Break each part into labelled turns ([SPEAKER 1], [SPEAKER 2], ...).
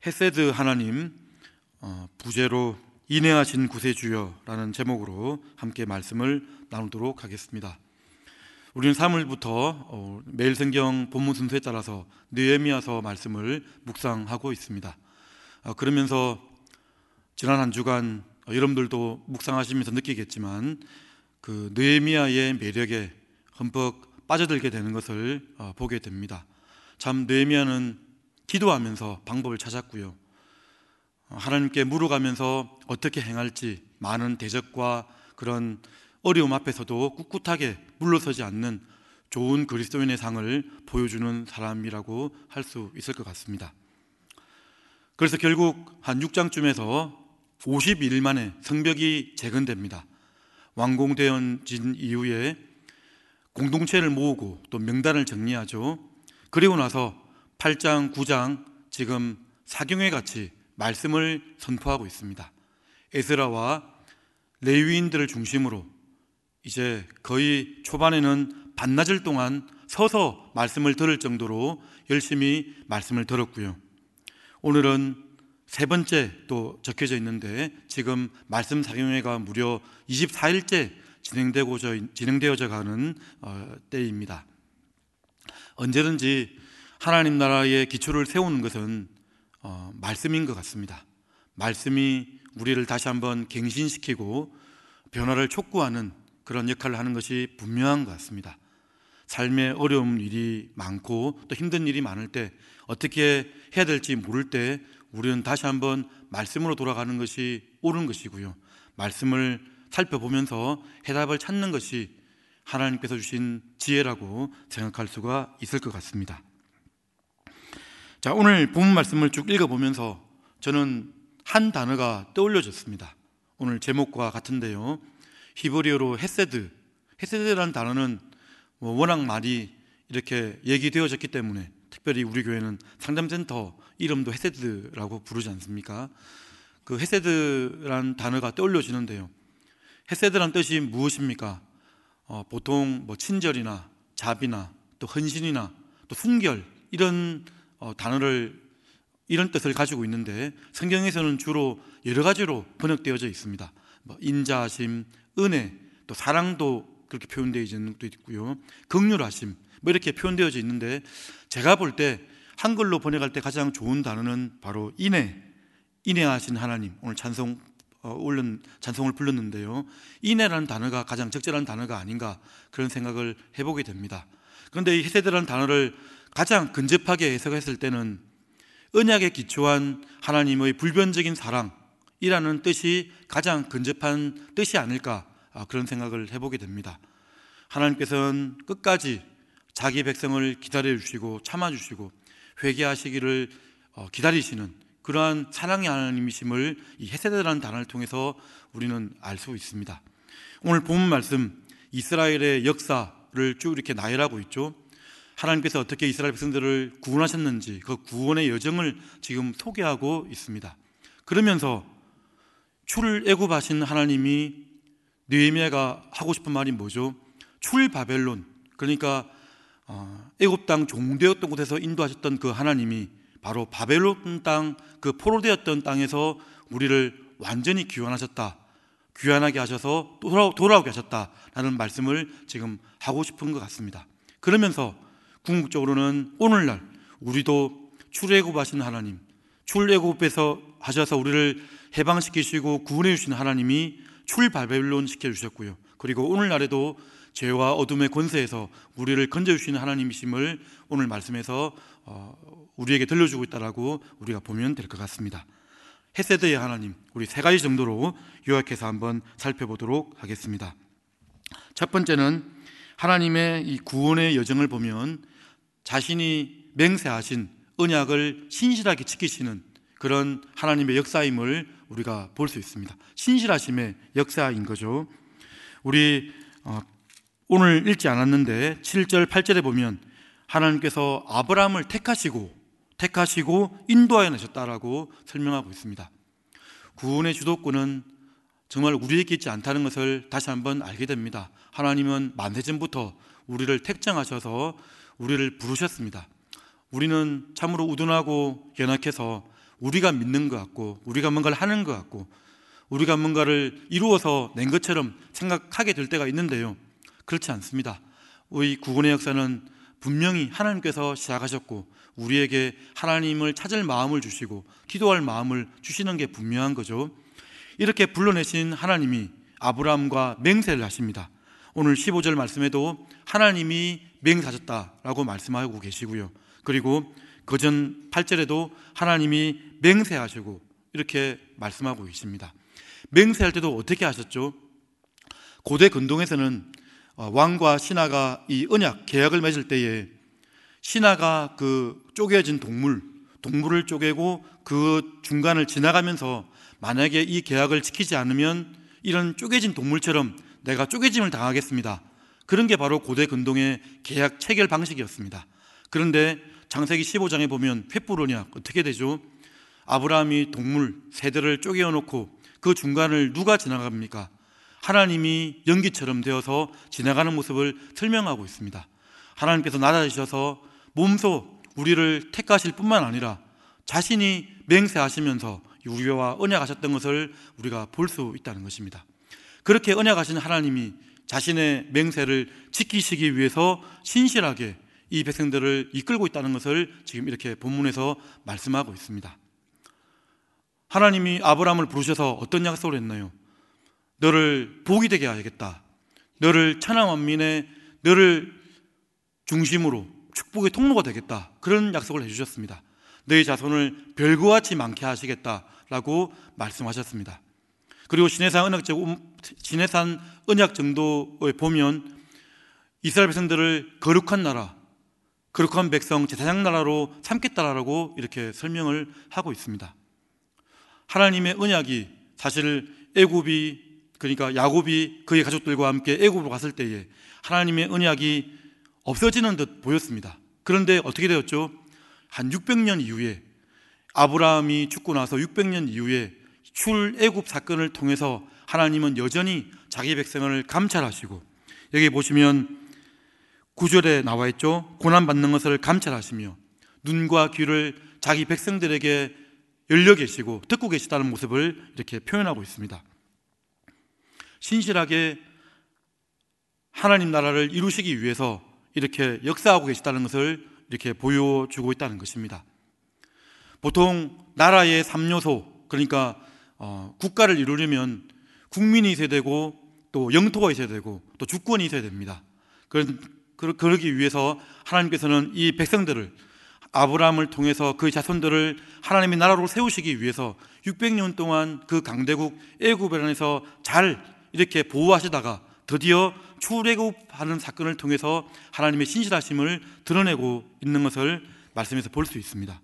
[SPEAKER 1] 헤세드 하나님, 부제로 인내하신 구세주여라는 제목으로 함께 말씀을 나누도록 하겠습니다. 우리는 3월부터 매일 성경 본문 순서에 따라서 느헤미야서 말씀을 묵상하고 있습니다. 그러면서 지난 한 주간 여러분들도 묵상하시면서 느끼겠지만 그 느헤미야의 매력에 흠뻑 빠져들게 되는 것을 보게 됩니다. 참 느헤미야는 기도하면서 방법을 찾았고요, 하나님께 물어가면서 어떻게 행할지 많은 대적과 그런 어려움 앞에서도 꿋꿋하게 물러서지 않는 좋은 그리스도인의 상을 보여주는 사람이라고 할 수 있을 것 같습니다. 그래서 결국 한 6장쯤에서 52일 만에 성벽이 재건됩니다. 완공되어진 이후에 공동체를 모으고 또 명단을 정리하죠. 그리고 나서 8장, 9장 지금 사경회 같이 말씀을 선포하고 있습니다. 에스라와 레위인들을 중심으로 이제 거의 초반에는 반나절 동안 서서 말씀을 들을 정도로 열심히 말씀을 들었고요. 오늘은 세 번째 또 적혀져 있는데 지금 말씀 사경회가 무려 24일째 진행되어져 가는 때입니다. 언제든지 하나님 나라의 기초를 세우는 것은 말씀인 것 같습니다. 말씀이 우리를 다시 한번 갱신시키고 변화를 촉구하는 그런 역할을 하는 것이 분명한 것 같습니다. 삶에 어려운 일이 많고 또 힘든 일이 많을 때 어떻게 해야 될지 모를 때 우리는 다시 한번 말씀으로 돌아가는 것이 옳은 것이고요, 말씀을 살펴보면서 해답을 찾는 것이 하나님께서 주신 지혜라고 생각할 수가 있을 것 같습니다. 자, 오늘 본문 말씀을 쭉 읽어보면서 저는 한 단어가 떠올려졌습니다. 오늘 제목과 같은데요, 히브리어로 헤세드라는 단어는 워낙 많이 이렇게 얘기되어졌기 때문에 특별히 우리 교회는 상담센터 이름도 헤세드라고 부르지 않습니까? 그 헤세드라는 단어가 떠올려지는데요, 헤세드라는 뜻이 무엇입니까? 보통 친절이나 자비나 또 헌신이나 또 순결 이런 이런 뜻을 가지고 있는데 성경에서는 주로 여러 가지로 번역되어져 있습니다. 인자하심, 은혜, 또 사랑도 그렇게 표현되어 있는 것도 있고요, 긍휼하심 이렇게 표현되어져 있는데 제가 볼 때 한글로 번역할 때 가장 좋은 단어는 바로 인내하신 하나님. 오늘 찬송을 불렀는데요, 인내라는 단어가 가장 적절한 단어가 아닌가 그런 생각을 해보게 됩니다. 그런데 이 헤세드라는 단어를 가장 근접하게 해석했을 때는 언약에 기초한 하나님의 불변적인 사랑이라는 뜻이 가장 근접한 뜻이 아닐까 그런 생각을 해보게 됩니다. 하나님께서는 끝까지 자기 백성을 기다려주시고 참아주시고 회개하시기를 기다리시는 그러한 사랑의 하나님이심을 이 헤세드라는 단어를 통해서 우리는 알 수 있습니다. 오늘 본문 말씀 이스라엘의 역사를 쭉 이렇게 나열하고 있죠. 하나님께서 어떻게 이스라엘 백성들을 구원하셨는지 그 구원의 여정을 지금 소개하고 있습니다. 그러면서 출애굽하신 하나님이 느헤미야가 하고 싶은 말이 뭐죠? 출바벨론, 그러니까 애굽 땅 종되었던 곳에서 인도하셨던 그 하나님이 바로 바벨론 땅, 그 포로되었던 땅에서 우리를 완전히 귀환하게 하셔서 돌아오게 하셨다라는 말씀을 지금 하고 싶은 것 같습니다. 그러면서 궁극적으로는 오늘날 우리도 출애굽하신 하나님, 출애굽에서 하셔서 우리를 해방시키시고 구원해 주신 하나님이 출바벨론 시켜주셨고요, 그리고 오늘날에도 죄와 어둠의 권세에서 우리를 건져주시는 하나님이심을 오늘 말씀에서 우리에게 들려주고 있다라고 우리가 보면 될 것 같습니다. 헤세드의 하나님, 우리 세 가지 정도로 요약해서 한번 살펴보도록 하겠습니다. 첫 번째는 하나님의 이 구원의 여정을 보면 자신이 맹세하신 언약을 신실하게 지키시는 그런 하나님의 역사임을 우리가 볼 수 있습니다. 신실하심의 역사인 거죠. 우리 오늘 읽지 않았는데 7절, 8절에 보면 하나님께서 아브라함을 택하시고 인도하여 내셨다라고 설명하고 있습니다. 구원의 주도권은 정말 우리에게 있지 않다는 것을 다시 한번 알게 됩니다. 하나님은 만세전부터 우리를 택정하셔서 우리를 부르셨습니다. 우리는 참으로 우둔하고 연약해서 우리가 믿는 것 같고, 우리가 뭔가를 하는 것 같고, 우리가 뭔가를 이루어서 낸 것처럼 생각하게 될 때가 있는데요, 그렇지 않습니다. 우리 구원의 역사는 분명히 하나님께서 시작하셨고, 우리에게 하나님을 찾을 마음을 주시고 기도할 마음을 주시는 게 분명한 거죠. 이렇게 불러내신 하나님이 아브라함과 맹세를 하십니다. 오늘 15절 말씀에도 하나님이 맹세하셨다라고 말씀하고 계시고요, 그리고 그전 8절에도 하나님이 맹세하시고 이렇게 말씀하고 계십니다. 맹세할 때도 어떻게 하셨죠? 고대 근동에서는 왕과 신하가 이 언약, 계약을 맺을 때에 신하가 그 쪼개진 동물을 쪼개고 그 중간을 지나가면서 만약에 이 계약을 지키지 않으면 이런 쪼개진 동물처럼 내가 쪼개짐을 당하겠습니다, 그런 게 바로 고대 근동의 계약 체결 방식이었습니다. 그런데 창세기 15장에 보면 횃불 언약 어떻게 되죠? 아브라함이 동물 세대를 쪼개어놓고 그 중간을 누가 지나갑니까? 하나님이 연기처럼 되어서 지나가는 모습을 설명하고 있습니다. 하나님께서 나타나셔서 몸소 우리를 택하실 뿐만 아니라 자신이 맹세하시면서 우리와 언약하셨던 것을 우리가 볼 수 있다는 것입니다. 그렇게 언약하신 하나님이 자신의 맹세를 지키시기 위해서 신실하게 이 백성들을 이끌고 있다는 것을 지금 이렇게 본문에서 말씀하고 있습니다. 하나님이 아브라함을 부르셔서 어떤 약속을 했나요? 너를 복이 되게 하겠다, 너를 천하 만민의 너를 중심으로 축복의 통로가 되겠다, 그런 약속을 해주셨습니다. 너희 자손을 별과 같이 많게 하시겠다라고 말씀하셨습니다. 그리고 시내산 언약 정도에 보면 이스라엘 백성들을 거룩한 나라, 거룩한 백성, 제사장 나라로 삼겠다라고 이렇게 설명을 하고 있습니다. 하나님의 언약이 사실 애굽이, 그러니까 야곱이 그의 가족들과 함께 애굽으로 갔을 때에 하나님의 언약이 없어지는 듯 보였습니다. 그런데 어떻게 되었죠? 한 600년 이후에, 아브라함이 죽고 나서 600년 이후에 출애굽 사건을 통해서 하나님은 여전히 자기 백성을 감찰하시고, 여기 보시면 9절에 나와 있죠. 고난받는 것을 감찰하시며 눈과 귀를 자기 백성들에게 열려 계시고 듣고 계시다는 모습을 이렇게 표현하고 있습니다. 신실하게 하나님 나라를 이루시기 위해서 이렇게 역사하고 계시다는 것을 이렇게 보여주고 있다는 것입니다. 보통 나라의 3요소, 그러니까 국가를 이루려면 국민이 있어야 되고 또 영토가 있어야 되고 또 주권이 있어야 됩니다. 그러기 위해서 하나님께서는 이 백성들을, 아브라함을 통해서 그 자손들을 하나님의 나라로 세우시기 위해서 600년 동안 그 강대국 애굽에 안에서 잘 이렇게 보호하시다가 드디어 출애굽하는 사건을 통해서 하나님의 신실하심을 드러내고 있는 것을 말씀에서 볼 수 있습니다.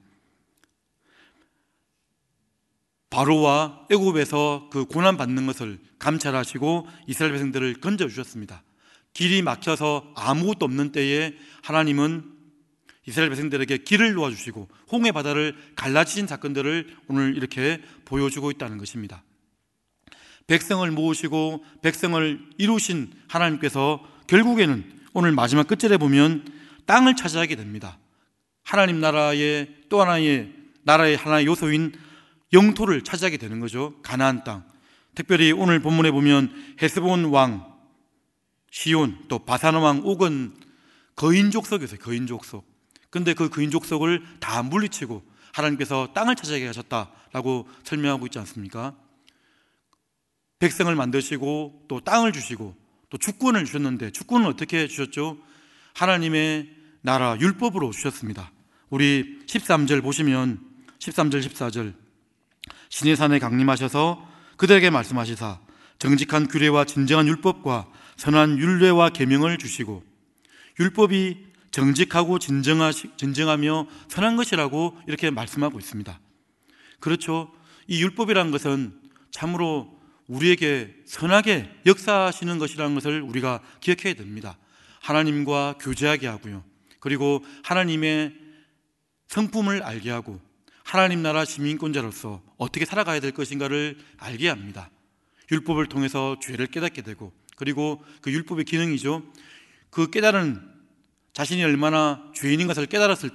[SPEAKER 1] 바로와 애굽에서 그 고난받는 것을 감찰하시고 이스라엘 백성들을 건져주셨습니다. 길이 막혀서 아무것도 없는 때에 하나님은 이스라엘 백성들에게 길을 놓아주시고 홍해 바다를 갈라지신 사건들을 오늘 이렇게 보여주고 있다는 것입니다. 백성을 모으시고 백성을 이루신 하나님께서 결국에는 오늘 마지막 끝절에 보면 땅을 차지하게 됩니다. 하나님 나라의 또 하나의 나라의 하나의 요소인 영토를 차지하게 되는 거죠. 가나안 땅. 특별히 오늘 본문에 보면 헤스본 왕 시온, 또 바산 왕 옥은 거인 족속이었어요. 거인 족속. 근데 그 거인 족속을 다 물리치고 하나님께서 땅을 차지하게 하셨다라고 설명하고 있지 않습니까? 백성을 만드시고 또 땅을 주시고 또 주권을 주셨는데, 주권은 어떻게 주셨죠? 하나님의 나라 율법으로 주셨습니다. 우리 13절 보시면 13절 14절 시내산에 강림하셔서 그들에게 말씀하시사 정직한 규례와 진정한 율법과 선한 율례와 계명을 주시고, 율법이 정직하고 진정하며 선한 것이라고 이렇게 말씀하고 있습니다. 그렇죠. 이 율법이라는 것은 참으로 우리에게 선하게 역사하시는 것이라는 것을 우리가 기억해야 됩니다. 하나님과 교제하게 하고요, 그리고 하나님의 성품을 알게 하고 하나님 나라 시민권자로서 어떻게 살아가야 될 것인가를 알게 합니다. 율법을 통해서 죄를 깨닫게 되고, 그리고 그 율법의 기능이죠, 그 깨달은 자신이 얼마나 죄인인 것을 깨달았을 때에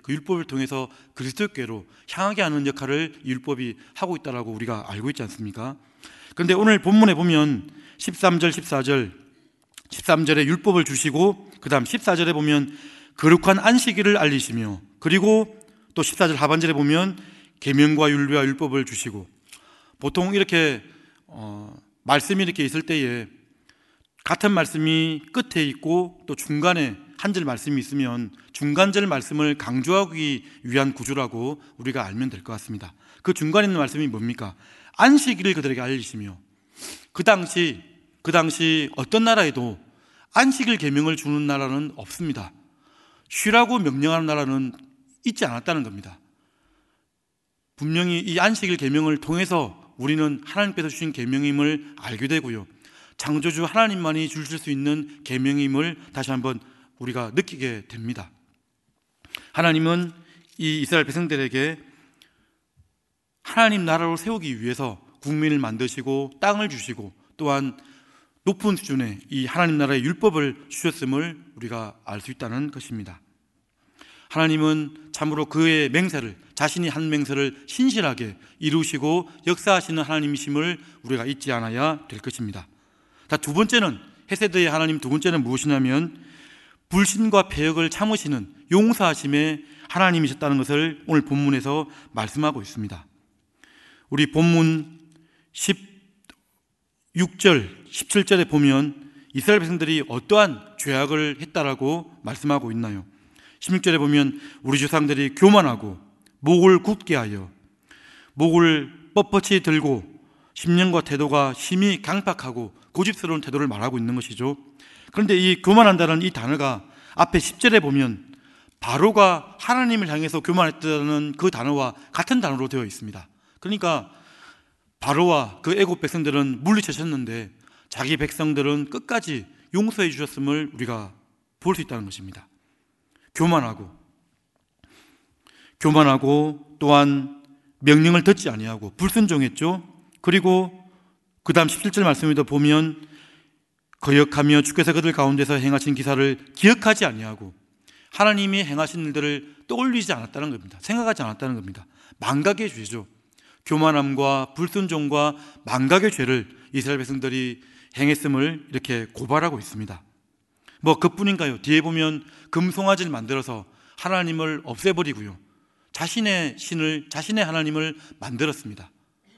[SPEAKER 1] 그 율법을 통해서 그리스도께로 향하게 하는 역할을 이 율법이 하고 있다고 우리가 알고 있지 않습니까? 그런데 오늘 본문에 보면 13절, 14절, 13절에 율법을 주시고 그 다음 14절에 보면 거룩한 안식일을 알리시며, 그리고 또 14절 하반절에 보면 계명과 율례와 율법을 주시고, 보통 이렇게 말씀이 이렇게 있을 때에 같은 말씀이 끝에 있고 또 중간에 한 절 말씀이 있으면 중간절 말씀을 강조하기 위한 구조라고 우리가 알면 될 것 같습니다. 그 중간에 있는 말씀이 뭡니까? 안식일을 그들에게 알리시며, 그 당시 어떤 나라에도 안식일 계명을 주는 나라는 없습니다. 쉬라고 명령하는 나라는 있지 않았다는 겁니다. 분명히 이 안식일 계명을 통해서 우리는 하나님께서 주신 계명임을 알게 되고요, 창조주 하나님만이 주실 수 있는 계명임을 다시 한번 우리가 느끼게 됩니다. 하나님은 이 이스라엘 백성들에게 하나님 나라로 세우기 위해서 국민을 만드시고 땅을 주시고 또한 높은 수준의 이 하나님 나라의 율법을 주셨음을 우리가 알 수 있다는 것입니다. 하나님은 참으로 그의 맹세를, 자신이 한 맹세를 신실하게 이루시고 역사하시는 하나님이심을 우리가 잊지 않아야 될 것입니다. 두 번째는, 헤세드의 하나님 두 번째는 무엇이냐면 불신과 패역을 참으시는 용서하심의 하나님이셨다는 것을 오늘 본문에서 말씀하고 있습니다. 우리 본문 16절, 17절에 보면 이스라엘 백성들이 어떠한 죄악을 했다라고 말씀하고 있나요? 16절에 보면 우리 조상들이 교만하고 목을 굳게 하여 목을 뻣뻣이 들고 심령과 태도가 심히 강팍하고 고집스러운 태도를 말하고 있는 것이죠. 그런데 이 교만한다는 이 단어가 앞에 10절에 보면 바로가 하나님을 향해서 교만했다는 그 단어와 같은 단어로 되어 있습니다. 그러니까 바로와 그 애국 백성들은 물리쳐졌는데 자기 백성들은 끝까지 용서해 주셨음을 우리가 볼 수 있다는 것입니다. 교만하고 또한 명령을 듣지 아니하고 불순종했죠. 그리고 그 다음 17절 말씀에도 보면 거역하며 주께서 그들 가운데서 행하신 기사를 기억하지 아니하고 하나님이 행하신 일들을 떠올리지 않았다는 겁니다. 생각하지 않았다는 겁니다. 망각의 죄죠. 교만함과 불순종과 망각의 죄를 이스라엘 백성들이 행했음을 이렇게 고발하고 있습니다. 그뿐인가요? 뒤에 보면 금송아지를 만들어서 하나님을 없애버리고요, 자신의 신을, 자신의 하나님을 만들었습니다.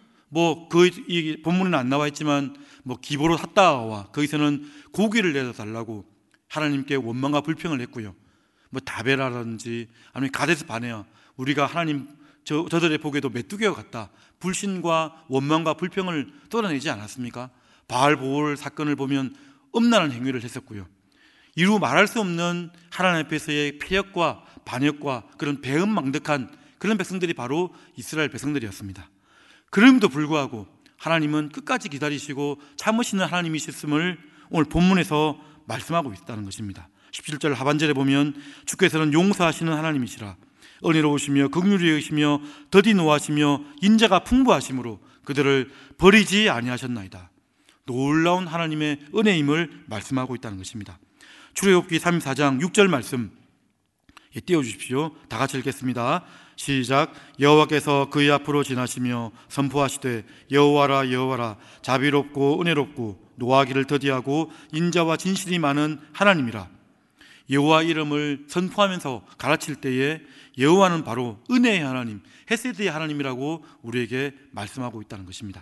[SPEAKER 1] 이 본문에는 안 나와 있지만 기브로 핫다와 거기서는 고기를 내려달라고 하나님께 원망과 불평을 했고요, 다베라라든지 아니면 가데스 바네아, 우리가 하나님 저들의 보기에도 메뚜기와 같다, 불신과 원망과 불평을 쏟아내지 않았습니까? 바알보올 사건을 보면 음란한 행위를 했었고요, 이루 말할 수 없는 하나님 앞에서의 패역과 반역과 그런 배은망덕한 그런 백성들이 바로 이스라엘 백성들이었습니다. 그럼에도 불구하고 하나님은 끝까지 기다리시고 참으시는 하나님이셨음을 오늘 본문에서 말씀하고 있다는 것입니다. 17절 하반절에 보면 주께서는 용서하시는 하나님이시라, 은혜로우시며 긍휼히 여기시며 더디 노하시며 인자가 풍부하심으로 그들을 버리지 아니하셨나이다. 놀라운 하나님의 은혜임을 말씀하고 있다는 것입니다. 출애굽기 34장 6절 말씀 띄워주십시오. 다 같이 읽겠습니다. 시작. 여호와께서 그의 앞으로 지나시며 선포하시되 여호와라 여호와라, 자비롭고 은혜롭고 노하기를 더디하고 인자와 진실이 많은 하나님이라. 여호와 이름을 선포하면서 가르칠 때에 여호와는 바로 은혜의 하나님, 헤세드의 하나님이라고 우리에게 말씀하고 있다는 것입니다.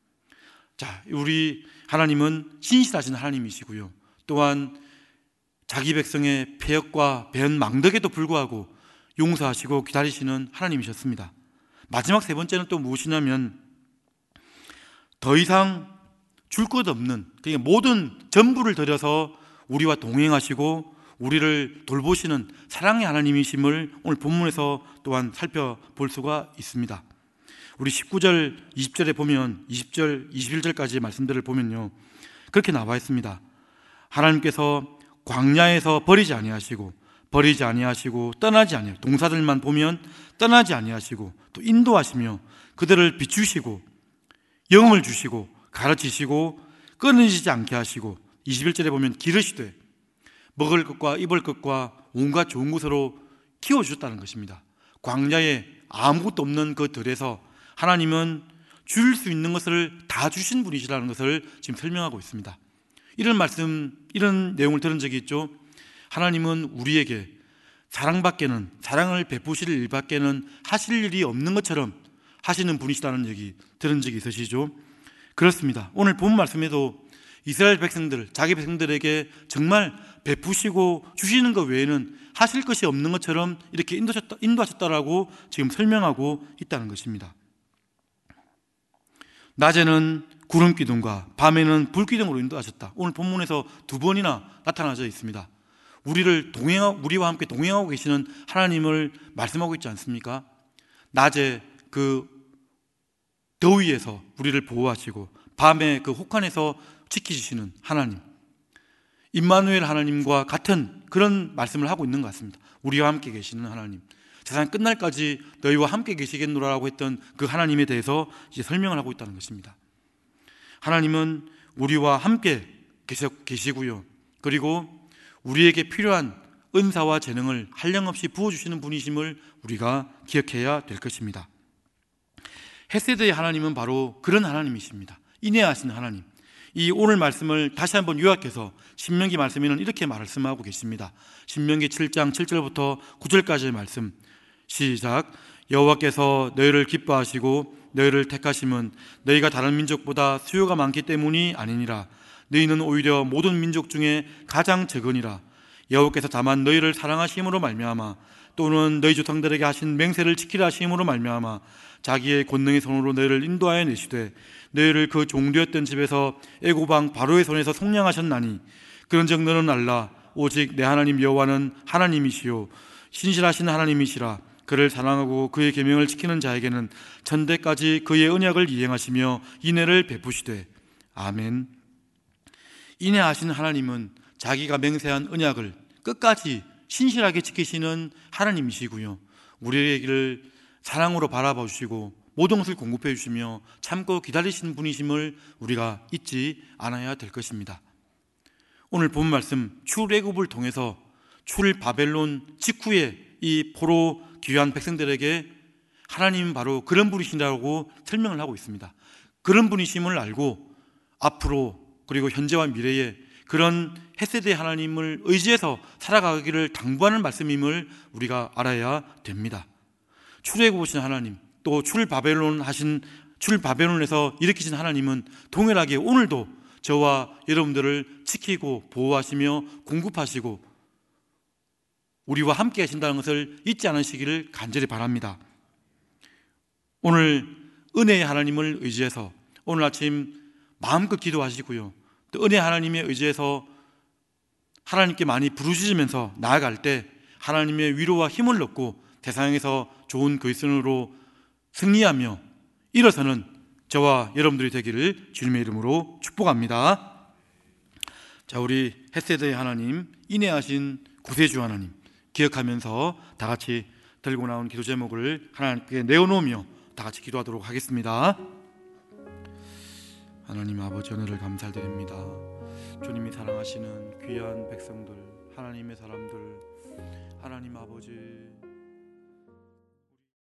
[SPEAKER 1] 우리 하나님은 신실하신 하나님이시고요, 또한 자기 백성의 패역과 배은망덕에도 불구하고 용서하시고 기다리시는 하나님이셨습니다. 마지막 세 번째는 또 무엇이냐면 더 이상 줄 것 없는, 그러니까 모든 전부를 들여서 우리와 동행하시고 우리를 돌보시는 사랑의 하나님이심을 오늘 본문에서 또한 살펴볼 수가 있습니다. 우리 19절, 20절에 보면 20절, 21절까지의 말씀들을 보면요, 그렇게 나와 있습니다. 하나님께서 광야에서 버리지 아니하시고 떠나지 아니하시고, 동사들만 보면 떠나지 아니하시고 또 인도하시며 그들을 비추시고 영을 주시고 가르치시고 끊어지지 않게 하시고, 21절에 보면 기르시되 먹을 것과 입을 것과 온갖 좋은 것으로 키워주셨다는 것입니다. 광야에 아무것도 없는 그 들에서 하나님은 줄 수 있는 것을 다 주신 분이시라는 것을 지금 설명하고 있습니다. 이런 말씀, 이런 내용을 들은 적이 있죠. 하나님은 우리에게 사랑을 베푸실 일밖에는 하실 일이 없는 것처럼 하시는 분이시다는 얘기 들은 적이 있으시죠? 그렇습니다. 오늘 본 말씀에도 이스라엘 백성들, 자기 백성들에게 정말 베푸시고 주시는 것 외에는 하실 것이 없는 것처럼 이렇게 인도하셨다라고 지금 설명하고 있다는 것입니다. 낮에는 구름 기둥과 밤에는 불 기둥으로 인도하셨다. 오늘 본문에서 두 번이나 나타나져 있습니다. 우리와 함께 동행하고 계시는 하나님을 말씀하고 있지 않습니까? 낮에 그 더위에서 우리를 보호하시고 밤에 그 혹한에서 지키시는 하나님, 임마누엘 하나님과 같은 그런 말씀을 하고 있는 것 같습니다. 우리와 함께 계시는 하나님, 세상 끝날까지 너희와 함께 계시겠노라라고 했던 그 하나님에 대해서 이제 설명을 하고 있다는 것입니다. 하나님은 우리와 함께 계시고요, 그리고 우리에게 필요한 은사와 재능을 한량없이 부어주시는 분이심을 우리가 기억해야 될 것입니다. 헤세드의 하나님은 바로 그런 하나님이십니다. 인내하시는 하나님. 이 오늘 말씀을 다시 한번 요약해서 신명기 말씀에는 이렇게 말씀하고 계십니다. 신명기 7장 7절부터 9절까지의 말씀, 시작. 여호와께서 너희를 기뻐하시고 너희를 택하심은 너희가 다른 민족보다 수요가 많기 때문이 아니니라. 너희는 오히려 모든 민족 중에 가장 적으니라. 여호와께서 다만 너희를 사랑하심으로 말미암아 또는 너희 조상들에게 하신 맹세를 지키라 하심으로 말미암아 자기의 권능의 손으로 너희를 인도하여 내시되 너희를 그 종되었던 집에서 애굽 왕 바로의 손에서 속량하셨나니 그런즉 너는 알라. 오직 내 하나님 여호와는 하나님이시요 신실하신 하나님이시라. 그를 사랑하고 그의 계명을 지키는 자에게는 천대까지 그의 언약을 이행하시며 인애를 베푸시되. 아멘. 인애하신 하나님은 자기가 맹세한 언약을 끝까지 신실하게 지키시는 하나님이시고요, 우리에게를 사랑으로 바라봐 주시고 모든 것을 공급해 주시며 참고 기다리시는 분이심을 우리가 잊지 않아야 될 것입니다. 오늘 본 말씀, 출애굽을 통해서 출바벨론 직후에 이 포로 귀한 백성들에게 하나님은 바로 그런 분이시라고 설명을 하고 있습니다. 그런 분이심을 알고 앞으로 그리고 현재와 미래에 그런 헤세드의 하나님을 의지해서 살아가기를 당부하는 말씀임을 우리가 알아야 됩니다. 출애굽 오신 하나님, 또 출바벨론에서 일으키신 하나님은 동일하게 오늘도 저와 여러분들을 지키고 보호하시며 공급하시고 우리와 함께 하신다는 것을 잊지 않으시기를 간절히 바랍니다. 오늘 은혜의 하나님을 의지해서 오늘 아침 마음껏 기도하시고요, 또 은혜 하나님에 의지해서 하나님께 많이 부르짖으면서 나아갈 때 하나님의 위로와 힘을 얻고 세상에서 좋은 그리스도인으로 승리하며 일어서는 저와 여러분들이 되기를 주님의 이름으로 축복합니다. 자, 우리 헤세드의 하나님, 인애하신 구세주 하나님 기억하면서 다 같이 들고 나온 기도 제목을 하나님께 내어놓으며 다 같이 기도하도록 하겠습니다. 하나님 아버지, 은혜를 감사드립니다. 주님이 사랑하시는 귀한 백성들, 하나님의 사람들, 하나님 아버지